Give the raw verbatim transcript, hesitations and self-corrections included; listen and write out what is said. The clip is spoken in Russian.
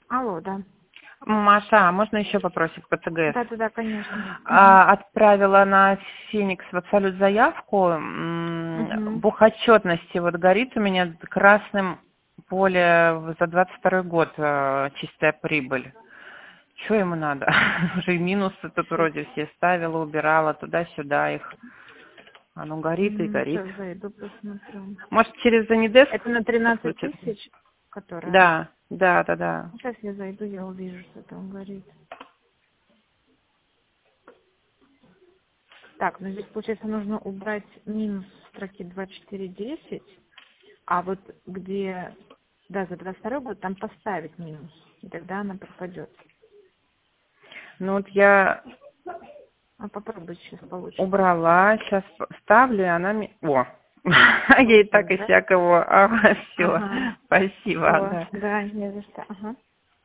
Алло, да. Маша, а можно еще вопросик по ЦГС? Да-да-да, конечно. А, отправила на Феникс в Абсолют заявку. М, Угу. Бух отчетности вот горит у меня красным поле за двадцать второй год, э, чистая прибыль. Что ему надо? Уже и минусы тут вроде все ставила, убирала туда-сюда их. Оно горит и горит. Сейчас зайду, посмотрю. Может, через Занидеск Это на тринадцать случится? тысяч, которая? Да, да, да, да. Сейчас я зайду, я увижу, что там горит. Так, ну здесь, получается, нужно убрать минус строки двадцать четыре десять, а вот где, да, за двадцать второй год, там поставить минус, и тогда она пропадет. Ну вот я А попробуйте, сейчас получится. убрала, сейчас ставлю, и она мне... О! Я и так и Да? всякого. Ага, все. Ага, Спасибо, все, да. да, не за что. Ага.